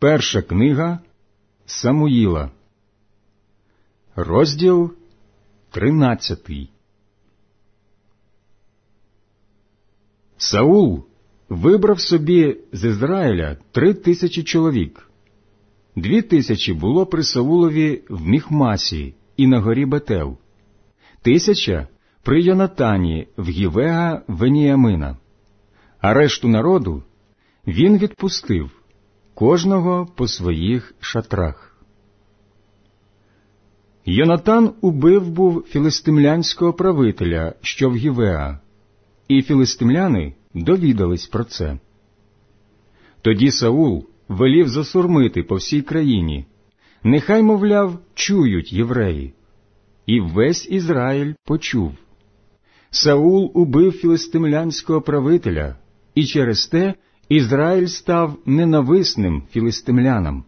Перша книга Самуїла, розділ 13. Саул вибрав собі з Ізраїля 3000 чоловік. 2000 було при Саулові в Міхмасі і на горі Бетел, 1000 при Йонатані в Гівеа Веніямина, а решту народу він відпустив, кожного по своїх шатрах. Йонатан убив був філистимлянського правителя, що в Гівеа, і філистимляни довідались про це. Тоді Саул велів засурмити по всій країні, нехай, мовляв, чують євреї. І весь Ізраїль почув. Саул убив філистимлянського правителя, і через те Ізраїль став ненависним філистимлянам.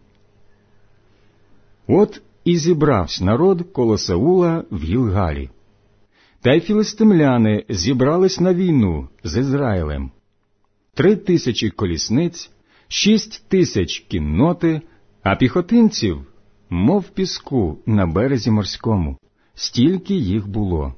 От і зібрався народ коло Саула в Гілгалі. Та й філистимляни зібрались на війну з Ізраїлем. 3000 колісниць, 6000 кінноти, а піхотинців, мов піску на березі морському, стільки їх було.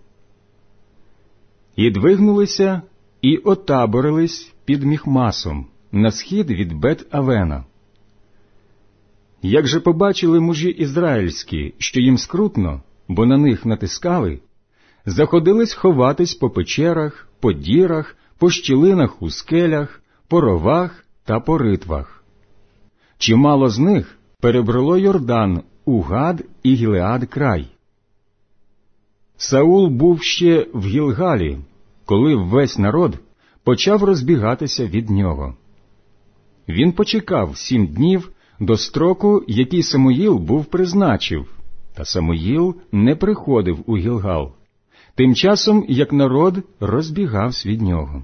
І двигнулися, і отаборились під Міхмасом, на схід від Бет-Авена. Як же побачили мужі ізраїльські, що їм скрутно, бо на них натискали, заходились ховатись по печерах, по дірах, по щілинах у скелях, по ровах та по ритвах. Чимало з них перебрало Йордан у Гад і Гілеад край. Саул був ще в Гілгалі, коли весь народ почав розбігатися від нього. Він почекав 7 днів до строку, який Самуїл був призначив, та Самуїл не приходив у Гілгал, тим часом, як народ розбігався від нього.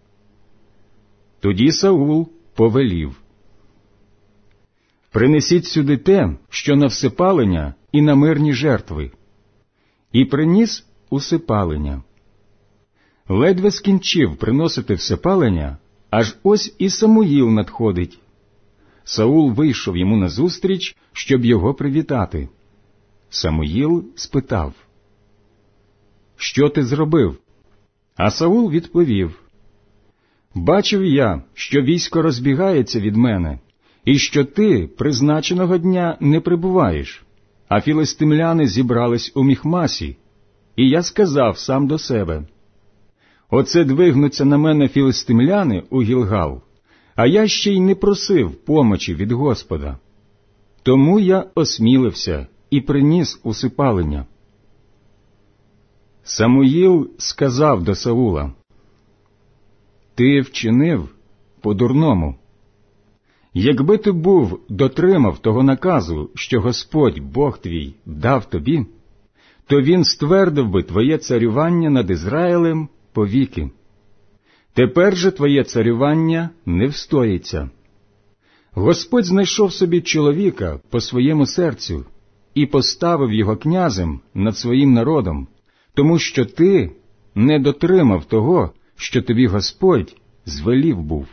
Тоді Саул повелів: «Принесіть сюди те, що на всипалення і на мирні жертви». І приніс усипалення. Ледве скінчив приносити всипалення, аж ось і Самуїл надходить. Саул вийшов йому назустріч, щоб його привітати. Самуїл спитав: «Що ти зробив?» А Саул відповів: «Бачив я, що військо розбігається від мене, і що ти призначеного дня не прибуваєш, а філистимляни зібрались у Міхмасі, і я сказав сам до себе: оце двигнуться на мене філистимляни у Гілгал, а я ще й не просив помочі від Господа. Тому я осмілився і приніс усипалення». Самуїл сказав до Саула: «Ти вчинив по-дурному. Якби ти був дотримав того наказу, що Господь, Бог твій, дав тобі, то він ствердив би твоє царювання над Ізраїлем повіки. Тепер же твоє царювання не встоїться. Господь знайшов собі чоловіка по своєму серцю і поставив його князем над своїм народом, тому що ти не дотримав того, що тобі Господь звелів був».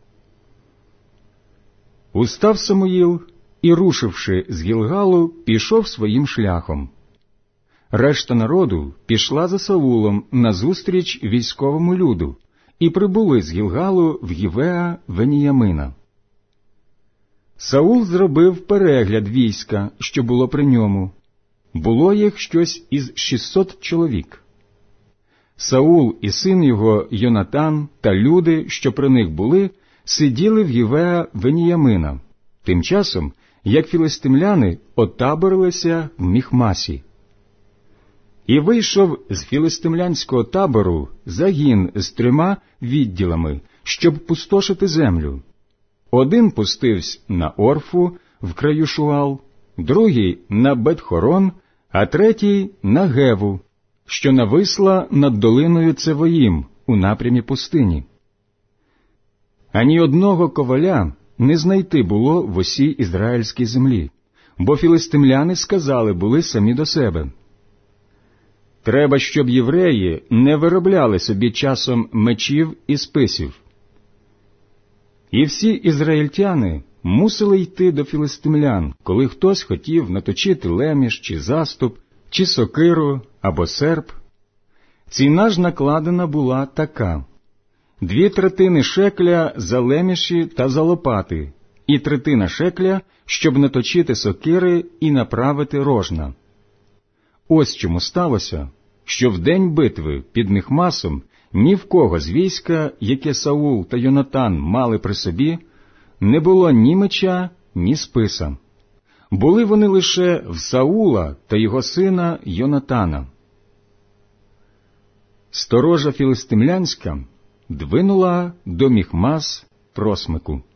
Устав Самуїл і, рушивши з Гілгалу, пішов своїм шляхом. Решта народу пішла за Саулом назустріч військовому люду і прибули з Гілгалу в Гівеа Веніямина. Саул зробив перегляд війська, що було при ньому. Було їх щось із 600 чоловік. Саул і син його Йонатан та люди, що при них були, сиділи в Гівеа Веніямина, тим часом, як філистимляни отаборилися в Міхмасі. І вийшов з філистимлянського табору загін з 3 відділами, щоб пустошити землю. Один пустився на Орфу в краю Шуал, другий на Бет-Хорон, а третій на Геву, що нависла над долиною Цевоїм у напрямі пустині. Ані одного коваля не знайти було в усій ізраїльській землі, бо філистимляни сказали були самі до себе: «Треба, щоб євреї не виробляли собі часом мечів і списів». І всі ізраїльтяни мусили йти до філистимлян, коли хтось хотів наточити леміш, чи заступ, чи сокиру, або серп. Ціна ж накладена була така: 2/3 шекля за леміші та за лопати, і 1/3 шекля, щоб наточити сокири і направити рожна. Ось чому сталося, що в день битви під Міхмасом ні в кого з війська, яке Саул та Йонатан мали при собі, не було ні меча, ні списа. Були вони лише в Саула та його сина Йонатана. Сторожа філистимлянська двинула до Міхмас просмику.